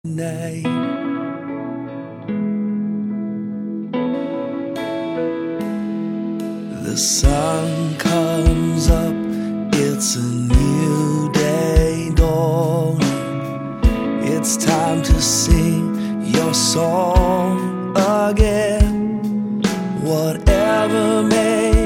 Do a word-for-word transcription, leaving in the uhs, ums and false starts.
night. The sun comes up, it's a new day dawning. It's time to sing your song again. Whatever may